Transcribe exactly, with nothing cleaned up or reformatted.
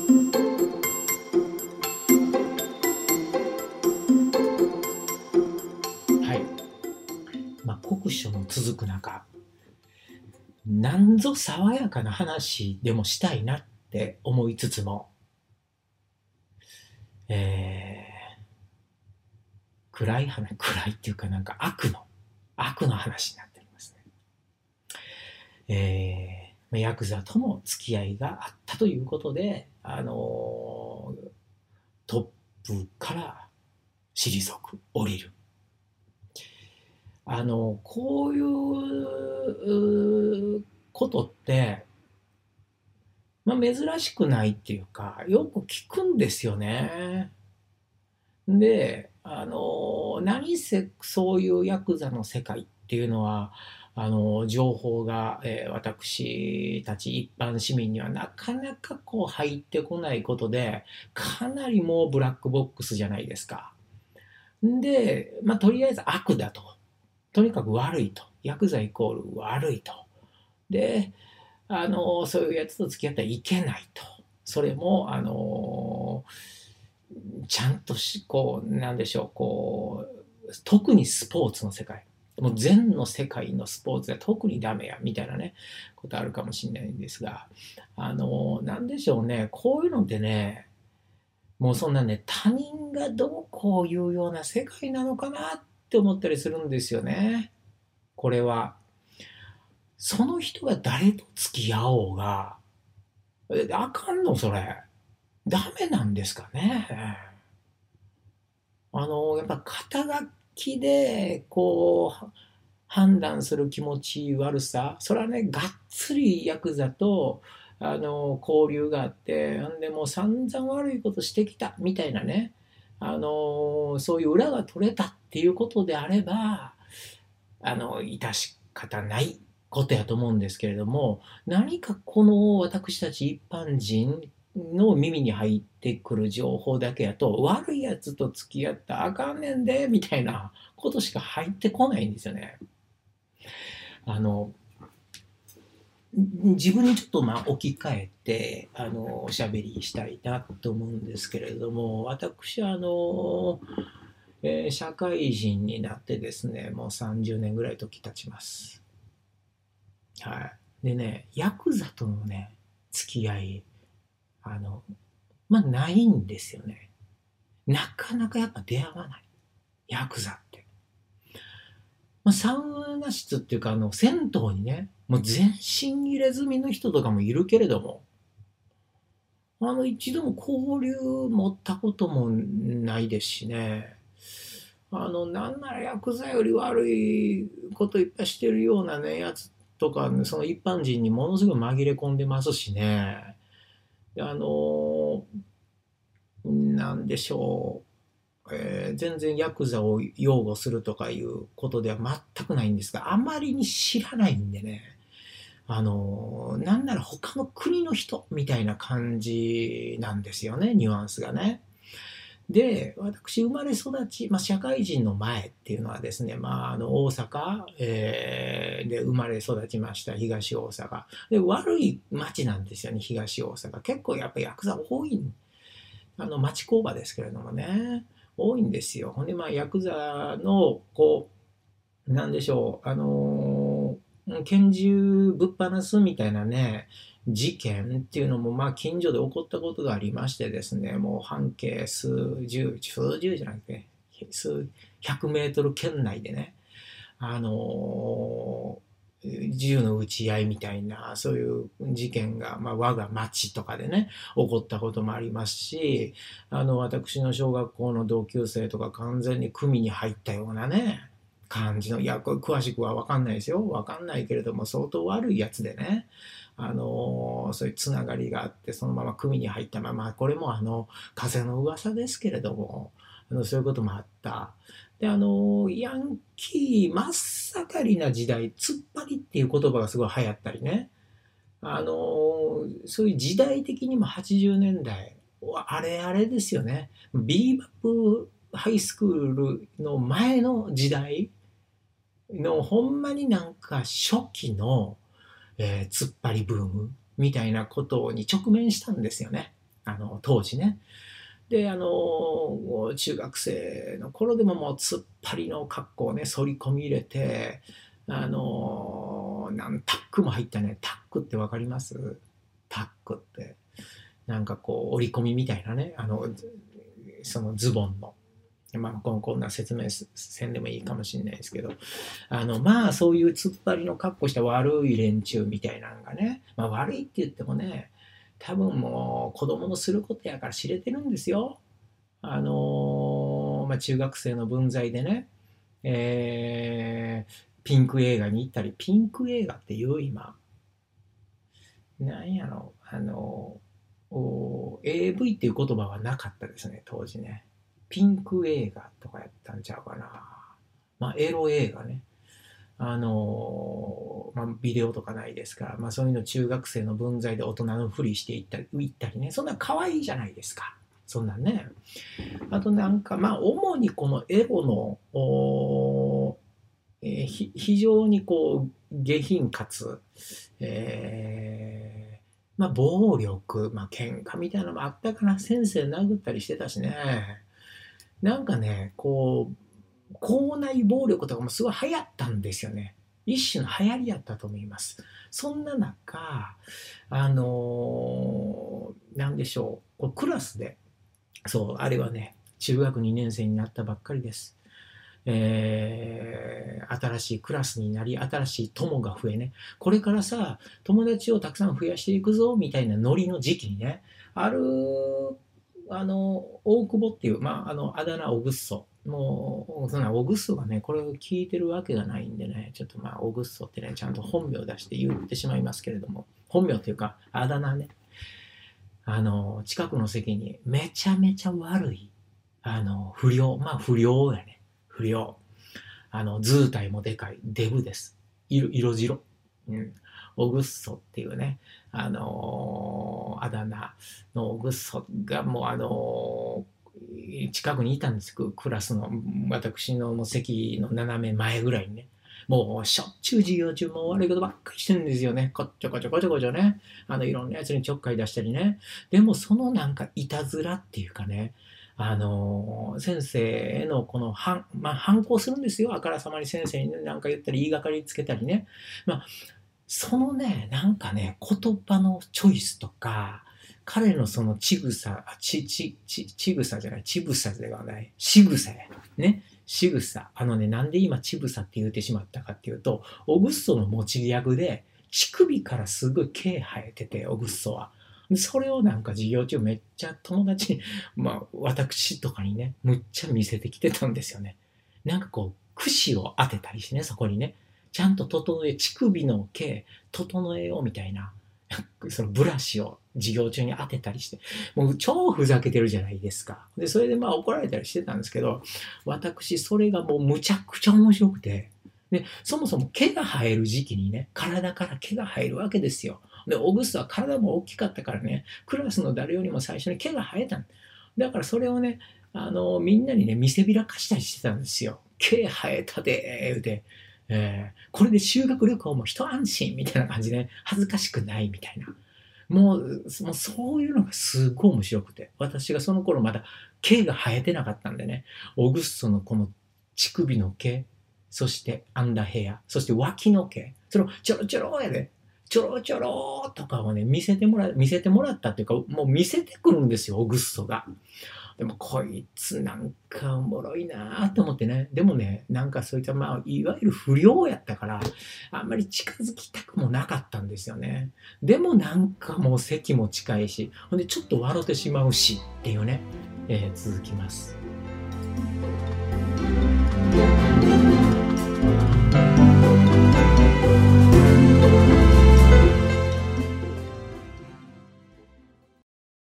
はい。まあ、酷暑の続く中、なんぞ爽やかな話でもしたいなって思いつつも、えー、暗い話、暗いっていうかなんか悪の、悪の話になっておりますね。えー、ヤクザとの付き合いがあったということで、あのートップから退く、降りる。あの、こういうことって、まあ、珍しくないっていうか、よく聞くんですよね。で、あの、何せそういうヤクザの世界っていうのは、あの、情報が、えー私たち一般市民にはなかなかこう入ってこないことで、かなりもうブラックボックスじゃないですか。で、まあ、とりあえず悪だと。とにかく悪いと。ヤクザイコール悪いと。で、あの、そういうやつと付き合ったらいけないと。それも、あの、ちゃんとし、こう、なんでしょう、こう、特にスポーツの世界。もう全の世界のスポーツが特にダメや、みたいなね、ことあるかもしれないんですが、あの、なんでしょうね、こういうのってね、もうそんなね、他人がどうこういうような世界なのかなって思ったりするんですよね。これは。その人が誰と付き合おうが、えあかんのそれ。ダメなんですかね。あの、やっぱ肩書きで、こう、判断する気持ち悪さ、それはね、がっつりヤクザと、あの、交流があって、んでもう散々悪いことしてきた、みたいなね、あの、そういう裏が取れたっていうことであれば、あの、致し方ないことやと思うんですけれども、何かこの私たち一般人の耳に入ってくる情報だけやと、悪いやつと付き合ったらあかんねんで、みたいなことしか入ってこないんですよね。あの、自分にちょっとまあ置き換えて、あの、おしゃべりしたいなと思うんですけれども、私はあの、えー社会人になってですね、もうさんじゅうねんぐらい時経ちます。はい。でね、ヤクザとのね、付き合い、あの、まあ、ないんですよね。なかなかやっぱ出会わない。ヤクザって。まあ、サウナ室っていうか、あの、銭湯にね、もう全身入れ墨の人とかもいるけれども、あの、一度も交流持ったこともないですしね。あの、なんならヤクザより悪いこといっぱいしてるようなね、やつとか、ね、その一般人にものすごい紛れ込んでますしね。であの、なんでしょう。えー全然ヤクザを擁護するとかいうことでは全くないんですが、あまりに知らないんでね。あの、なんなら他の国の人みたいな感じなんですよね、ニュアンスがね。で、私、生まれ育ち、まあ、社会人の前っていうのはですね、まあ、あの大阪、えーで生まれ育ちました、東大阪。で、悪い町なんですよね、東大阪。結構やっぱヤクザ多い、あの町工場ですけれどもね、多いんですよ。ほんで、まあ、ヤクザの、こう、なんでしょう、あのー拳銃ぶっ放すみたいなね、事件っていうのも、まあ、近所で起こったことがありましてですね、もう半径数十、数十じゃなくて、数百メートル圏内でね、あのー銃の撃ち合いみたいな、そういう事件が、まあ、我が町とかでね、起こったこともありますし、あの、私の小学校の同級生とか完全に組に入ったようなね、感じの、いや、これ詳しくは分かんないですよ。分かんないけれども、相当悪いやつでね、あの、そういうつながりがあって、そのまま組に入ったまま、これもあの、風の噂ですけれども、あのそういうこともあった。で、あの、ヤンキー真っ盛りな時代、突っ張りっていう言葉がすごい流行ったりね、あの、そういう時代的にもはちじゅうねんだい、あれあれですよね。ビーバップハイスクールの前の時代のほんまになんか初期の、えー突っ張りブームみたいなことに直面したんですよね。 あの、当時ね。で、あの、中学生の頃でももう突っ張りの格好をね、反り込み入れて、あの、なんタックも入ったね、タックってわかります？タックって。なんかこう、折り込みみたいなね、あの、そのズボンの。まあ、ここんな説明せんでもいいかもしれないですけど、あの、まあ、そういう突っ張りの格好した悪い連中みたいなのがね、まあ、悪いって言ってもね、多分もう子供のすることやから知れてるんですよ。あのーまあ、中学生の分際でね、えーピンク映画に行ったり、ピンク映画っていう今、なんやろ、あのお エーブイ っていう言葉はなかったですね、当時ね。ピンク映画とかやったんちゃうかな。まあ、エロ映画ね。あのまあ、ビデオとかないですから、まあ、そういうの中学生の分際で大人のふりしていったり、行ったりね、そんな可愛いじゃないですか。そんなんね。あとなんか、まあ、主にこのエロの、おえーひ非常にこう、下品かつ、えーまあ、暴力、まあ、喧嘩みたいなのもあったかな。先生殴ったりしてたしね。なんかね、こう、校内暴力とかもすごい流行ったんですよね。一種の流行りやったと思います。そんな中、あのーなんでしょう、こうクラスで、そう、あれはね、中学にねん生になったばっかりです。えー新しいクラスになり、新しい友が増えね、これからさ、友達をたくさん増やしていくぞ、みたいなノリの時期にね、ある、あの、大久保っていう、まあ、あの、あだ名オグッソ。もう、そんなオグッソがね、これを聞いてるわけがないんでね、ちょっとまあ、オグッソってね、ちゃんと本名を出して言ってしまいますけれども、本名っていうか、あだ名ね、あの、近くの席にめちゃめちゃ悪い、あの、不良、まあ不良やね。不良。あの、図体もでかい、デブです。色、色白。うん。オグッソっていうね、あのーあだ名のオグッソがもうあのー近くにいたんですククラスの、私のもう席の斜め前ぐらいにね。もうしょっちゅう授業中も悪いことばっかりしてるんですよね。こっちょこちょこちょこちょね。あの、いろんなやつにちょっかい出したりね。でもそのなんかいたずらっていうかね、あの先生へのこの反、まあ、反抗するんですよ。あからさまに先生に何か言ったり言いがかりつけたりね。まあ、そのね、なんかね、言葉のチョイスとか、彼のそのちぐさ、あち、ち、ち、ちぐさじゃない、ちぶさではない、しぐさや。ね。しぐさ。あのね、なんで今ちぶさって言ってしまったかっていうと、オグッソの持ちギャグで、乳首からすごい毛生えてて、オグッソは。それをなんか授業中めっちゃ友達に、まあ私とかにね、むっちゃ見せてきてたんですよね。なんかこう、櫛を当てたりしてね、そこにね。ちゃんと整え、乳首の毛、整えようみたいな、そのブラシを授業中に当てたりして、もう超ふざけてるじゃないですか。で、それでまあ怒られたりしてたんですけど、私、それがもうむちゃくちゃ面白くて、で、そもそも毛が生える時期にね、体から毛が生えるわけですよ。で、オグストは体も大きかったからね、クラスの誰よりも最初に毛が生えたんだからそれをね、あの、みんなにね、見せびらかしたりしてたんですよ。毛生えたでー、言うて。えーこれで修学旅行も一安心みたいな感じで、恥ずかしくないみたいな。もう、もうそういうのがすごい面白くて。私がその頃まだ毛が生えてなかったんでね、オグッソのこの乳首の毛、そしてアンダーヘア、そして脇の毛、そのちょろちょろやで、ちょろちょろとかをね、見せてもら、見せてもらったっていうか、もう見せてくるんですよ、オグッソが。でもこいつなんかおもろいなと思ってね。でもね、なんかそういったまあ、いわゆる不良やったから、あんまり近づきたくもなかったんですよね。でもなんかもう席も近いし、ほんでちょっと笑ってしまうしっていうね、えー続きます。